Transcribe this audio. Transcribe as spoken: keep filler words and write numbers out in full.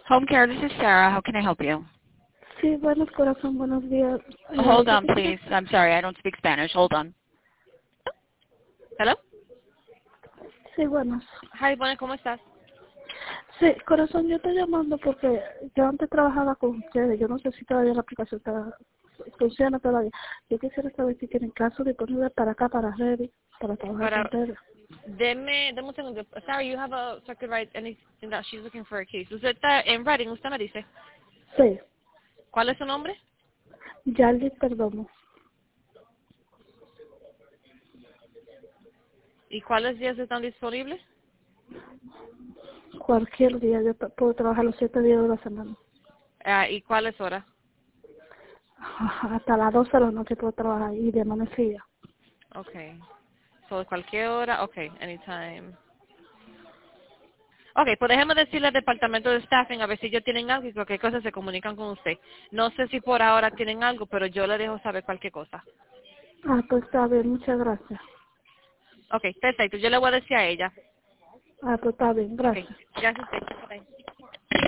Home care, this is Sarah. How can I help you? Sí, buenos corazón, buenos días. Eh, Hold on, please. I'm sorry, I don't speak Spanish. Hold on. Hello? Sí, buenos. Hi, buenas, ¿cómo estás? Sí, corazón, yo estoy llamando porque yo antes trabajaba con ustedes. Yo no sé si todavía la aplicación está, funciona todavía. Yo quisiera saber si tienen caso disponible para acá, para Ready, para trabajar con Para, ustedes. deme, deme un segundo. Sorry, you have a circuit right, anything that she's looking for a case. Usted está en Reading, usted me dice. Sí, ¿Cuál es su nombre? Yarly Perdomo. ¿Y cuáles días están disponibles? Cualquier día, yo t- puedo trabajar los siete días de la semana. Ah, ¿y cuáles horas? Hasta las doce de la noche puedo trabajar y de amanecida. Okay. So, cualquier hora, okay, anytime. Okay, pues déjeme decirle al departamento de staffing a ver si ellos tienen algo y cualquier cosa se comunican con usted. No sé si por ahora tienen algo, pero yo le dejo saber cualquier cosa. Ah, pues está bien, muchas gracias. Okay, perfecto. Yo le voy a decir a ella. Ah, pues está bien, Okay, gracias. gracias a usted. Bye.